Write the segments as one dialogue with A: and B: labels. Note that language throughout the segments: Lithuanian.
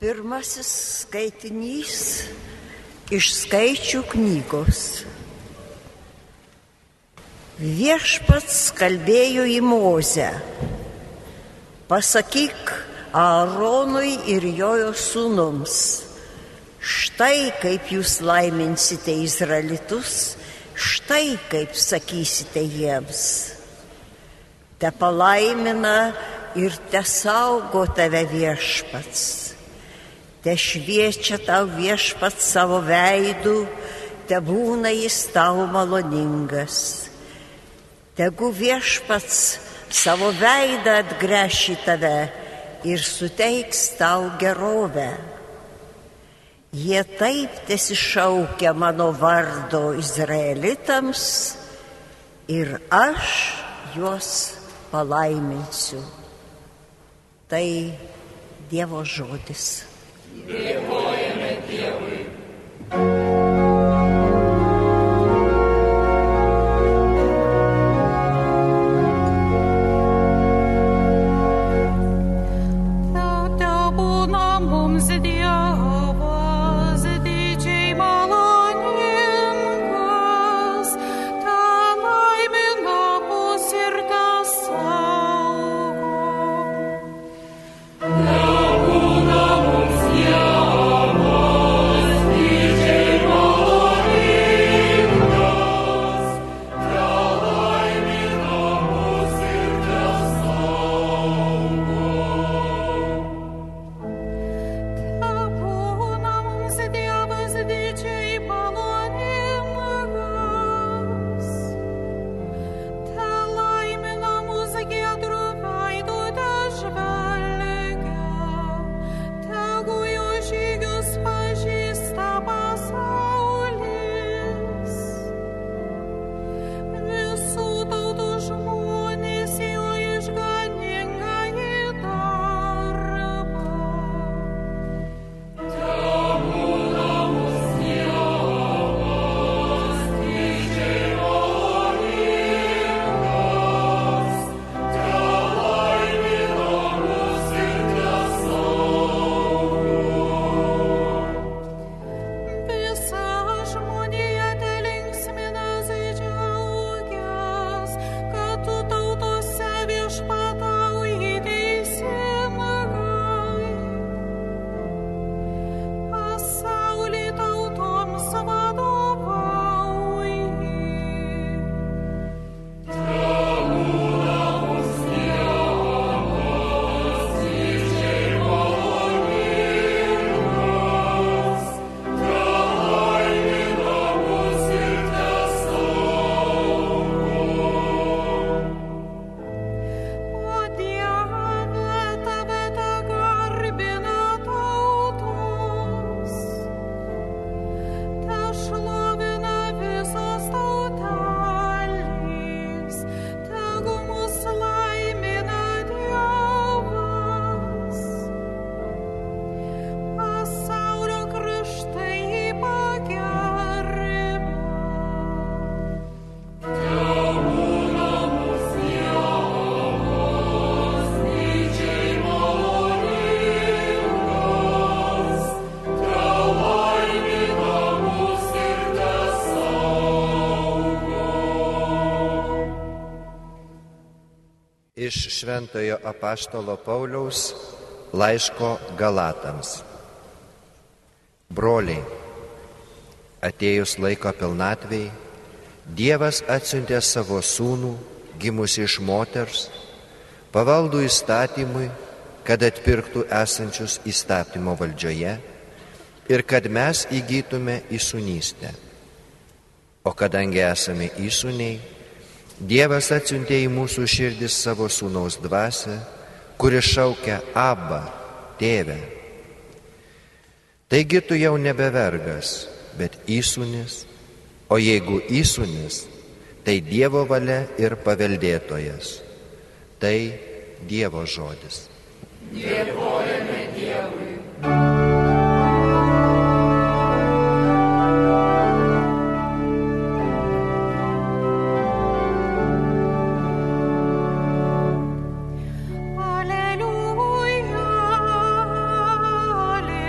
A: Pirmasis skaitinys iš Skaičių knygos. Viešpats kalbėjo į Mozę: pasakyk Aaronui ir jo sūnums, štai kaip jūs laiminsite Izraelitus, štai kaip sakysite jiems. Te palaimina ir te saugo tave Viešpats. Te šviečia tau Viešpats savo veidu, te būna jis tau maloningas. Tegu Viešpats savo veidą atgręš į tave ir suteiks tau gerovę. Jie taip tesišaukia mano vardo Izraelitams ir aš juos palaiminsiu. Tai Dievo žodis. Dėkojame Dievui.
B: Iš Šventojo apaštalo Pauliaus laiško Galatams. Broliai, atėjus laiko pilnatvei, Dievas atsiuntė savo sūnų, gimusį iš moters, pavaldų įstatymui, kad atpirktų esančius įstatymo valdžioje ir kad mes įgytume įsūnystę. O kadangi esame įsūniai, Dievas atsiuntė į mūsų širdis savo sūnaus dvasią, kuri šaukia Abba, Tėve. Taigi tu jau nebe vergas, bet įsūnis, o jeigu įsūnis, tai Dievo valia ir paveldėtojas. Tai Dievo žodis.
C: Dėkojame Dievui.
D: Alleluja, alleluja.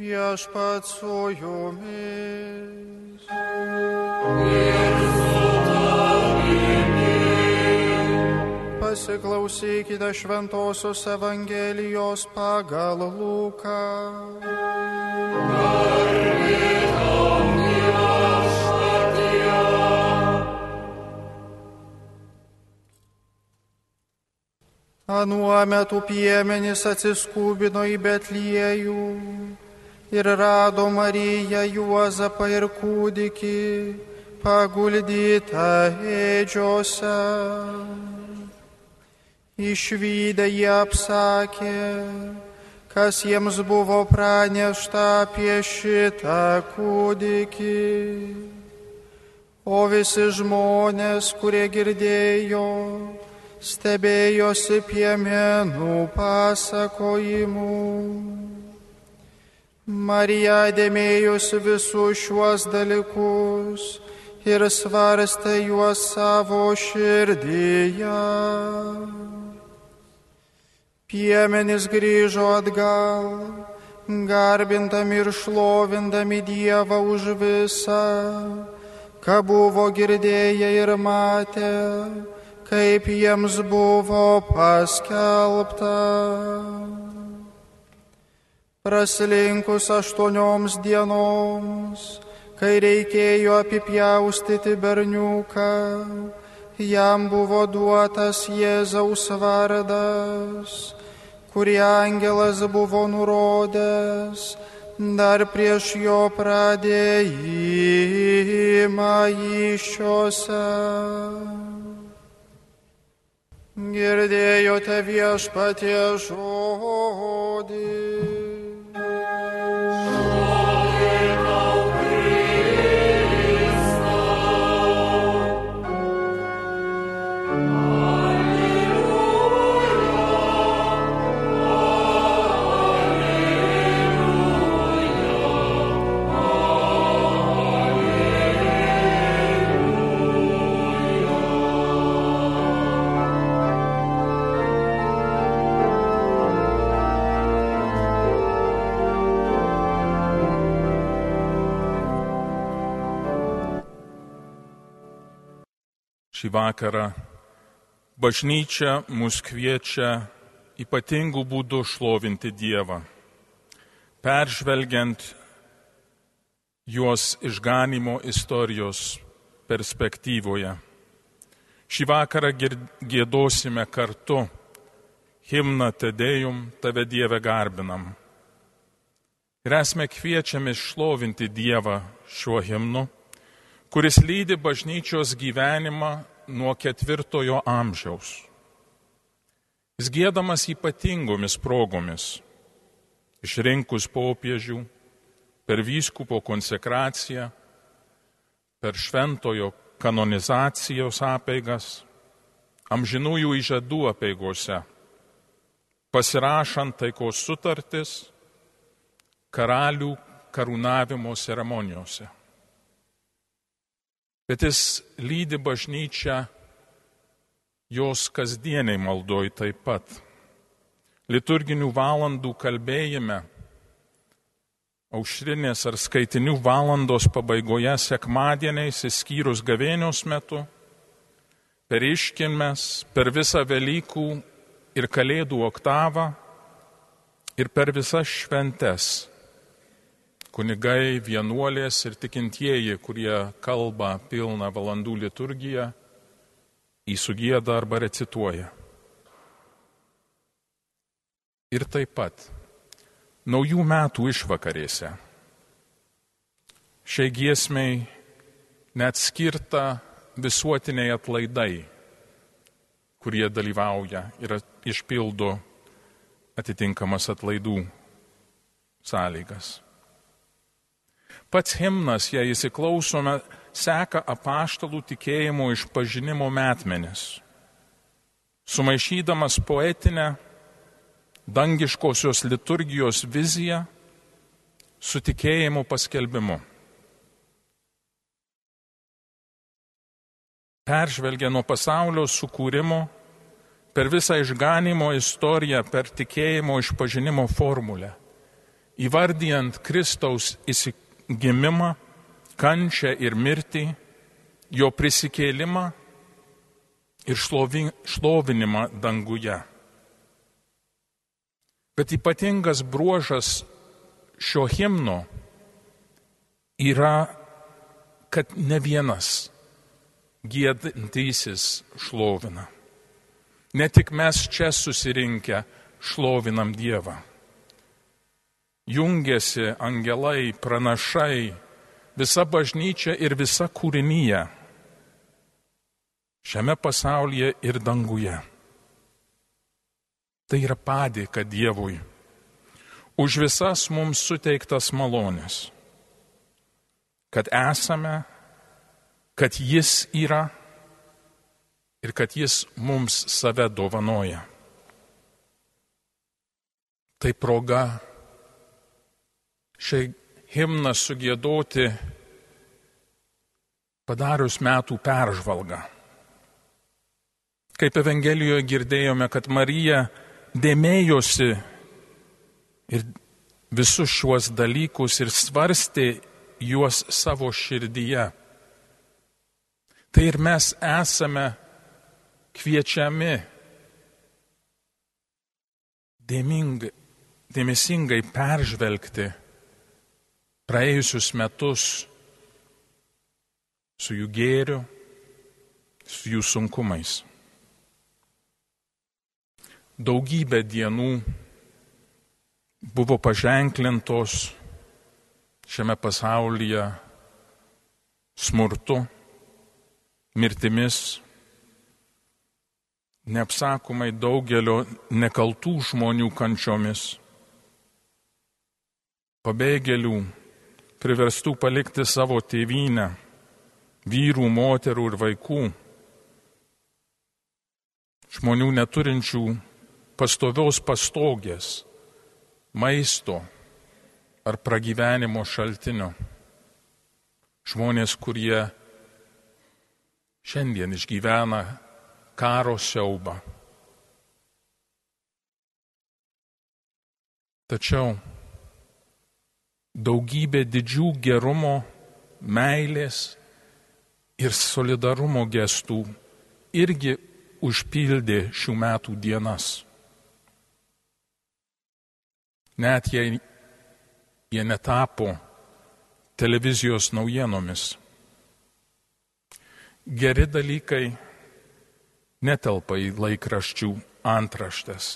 D: Viešpats su jumis. Pasiklausykite Šventosios Evangelijos pagal Luką. Anuo metu piemenys atsiskubino į Betliejų ir rado Mariją, Juozapą ir kūdikį paguldytą ėdžiose. Išvydę jie apsakė, kas jiems buvo pranešta apie šitą kūdikį. O visi žmonės, kurie girdėjo, stebėjosi piemenų pasakojimų. Marija dėmėjosi visus šiuos dalykus ir svarstė juos savo širdyje. Piemenys grįžo atgal, garbindami ir šlovindami Dievą už visą, ką buvo girdėję ir matę, kaip jiems buvo paskelbta. Praslinkus 8 dienoms, kai reikėjo apipjaustyti berniuką, jam buvo duotas Jėzaus vardas, kurį angelas buvo nurodęs dar prieš jo pradėjimą įsčiose. Girdėjote Viešpaties žodį.
E: Šį vakarą bažnyčia mus kviečia ypatingų būdų šlovinti Dievą, peržvelgiant juos išganymo istorijos perspektyvoje. Šį vakarą giedosime kartu himną Te Deum, Tave Dieve garbinam. Ir esame kviečiami šlovinti Dievą šiuo himnu, kuris lydi bažnyčios gyvenimą nuo 4 amžiaus. Jis giedamas ypatingomis progomis, išrinkus popiežių, per vyskupo konsekraciją, per šventojo kanonizacijos apeigas, amžinųjų įžadų apeigose, pasirašant taikos sutartis, karalių karūnavimo ceremonijose. Bet jis lydi bažnyčią jos kasdieniai maldoj taip pat. Liturginių valandų kalbėjime, aušrinės ar skaitinių valandos pabaigoje sekmadieniais išskyrus gavėnios metu, per iškilmes, per visą Velykų ir Kalėdų oktavą ir per visas šventes. Kunigai, vienuolės ir tikintieji, kurie kalba pilną valandų liturgiją, įsugieda arba recituoja. Ir taip pat naujų metų išvakarėse. Šiai giesmei net skirta visuotiniai atlaidai, kurie dalyvauja ir išpildo atitinkamas atlaidų sąlygas. Pats himnas, jei įsiklausome, seka apaštalų tikėjimo išpažinimo metmenis, sumaišydamas poetinę dangiškosios liturgijos viziją su tikėjimo paskelbimu. Peržvelgia nuo pasaulio sukūrimo per visą išganymo istoriją per tikėjimo išpažinimo formulę. įvardijant Kristaus įsigimimą, kančią ir mirtį, jo prisikėlimą ir šlovinimą danguje. Bet ypatingas bruožas šio himno yra, kad ne vienas giedantysis šlovina. Ne tik mes čia susirinkę šlovinam Dievą. Jungiasi angelai, pranašai, visa bažnyčia ir visa kūrinija šiame pasaulyje ir danguje. Tai yra padėka Dievui už visas mums suteiktas malonės, kad esame, kad Jis yra ir kad Jis mums save dovanoja. Tai proga šiai himną sugiedoti padarius metų peržvalgą. Kaip Evangelijoje girdėjome, kad Marija dėmėjosi ir visus šiuos dalykus ir svarstė juos savo širdyje. Tai ir mes esame kviečiami dėmesingai peržvelgti praėjusius metus su jų gėriu, su jų sunkumais. Daugybė dienų buvo paženklintos šiame pasaulyje smurtu, mirtimis, neapsakomai daugelio nekaltų žmonių kančiomis, pabėgėlių priverstų palikti savo tėvynę, vyrų, moterų ir vaikų, žmonių neturinčių pastovios pastogės, maisto ar pragyvenimo šaltinio. Žmonės, kurie šiandien išgyvena karo siaubą. Tačiau daugybė didžių gerumo, meilės ir solidarumo gestų irgi užpildė šių metų dienas. Net jei jie netapo televizijos naujienomis. Geri dalykai netelpa į laikraščių antraštes.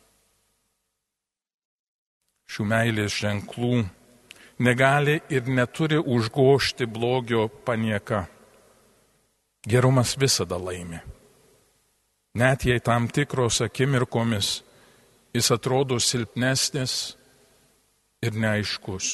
E: Šių meilės ženklų negali ir neturi užgožti blogio panieka. Gerumas visada laimi. Net jei tam tikros akimirkomis jis atrodo silpnesnis ir neaiškus.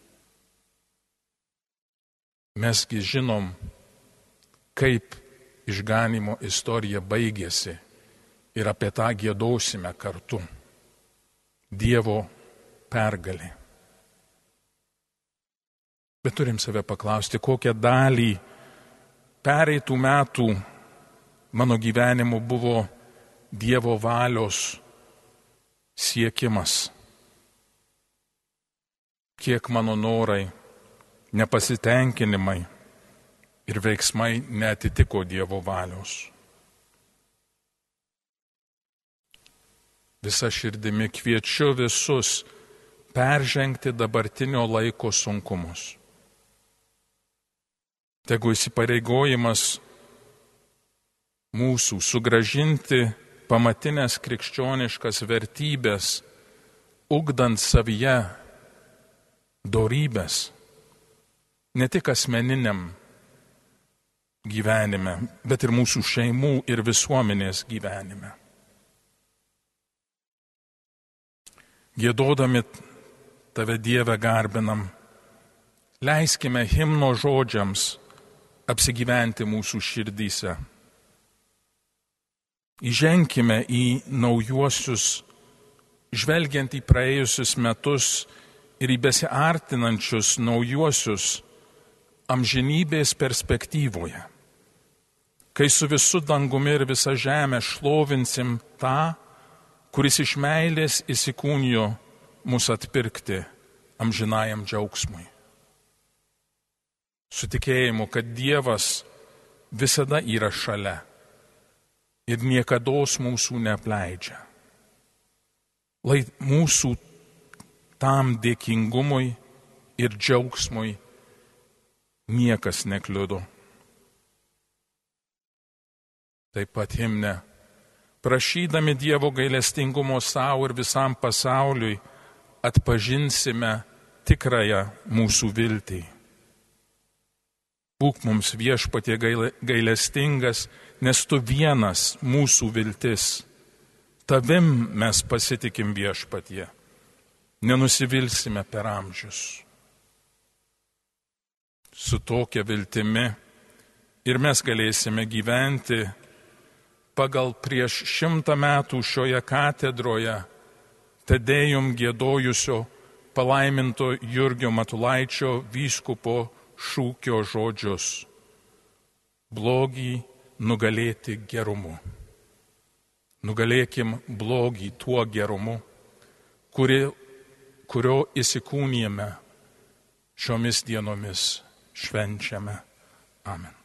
E: Mesgi žinom, kaip išganimo istorija baigėsi ir apie tą giedosime kartu. Dievo pergalė. Bet turim save paklausti, kokią dalį pereitų metų mano gyvenimo buvo Dievo valios siekimas. Kiek mano norai, nepasitenkinimai ir veiksmai neatitiko Dievo valios. Visa širdimi kviečiu visus peržengti dabartinio laiko sunkumus. Tegu įsipareigojimas mūsų sugrąžinti pamatinės krikščioniškas vertybės, ugdant savyje dorybės, ne tik asmeniniam gyvenime, bet ir mūsų šeimų ir visuomenės gyvenime. Giedodami Tave, Dieve, garbinam, leiskime himno žodžiams apsigyventi mūsų širdyse. Įženkime į naujuosius, žvelgiant į praėjusius metus ir į besiartinančius naujuosius amžinybės perspektyvoje, kai su visu dangumi ir visa žemė šlovinsim tą, kuris iš meilės įsikūnijo mus atpirkti amžinajam džiaugsmui. Su tikėjimu, kad Dievas visada yra šalia ir niekados mūsų neapleidžia. Lai mūsų tam dėkingumui ir džiaugsmui niekas nekliudo. Taip pat himne, prašydami Dievo gailestingumo savo ir visam pasauliui, atpažinsime tikrąją mūsų viltį. Būk mums Viešpatie gailestingas, nes tu vienas mūsų viltis. Tavim mes pasitikim Viešpatie, nenusivilsime per amžius. Su tokia viltimi ir mes galėsime gyventi pagal prieš 100 metų šioje katedroje Tedėjum giedojusio palaiminto Jurgio Matulaičio vyskupo šūkio žodžius: blogį nugalėti gerumu. Nugalėkim blogį tuo gerumu, kurio įsikūnijame šiomis dienomis švenčiame. Amen.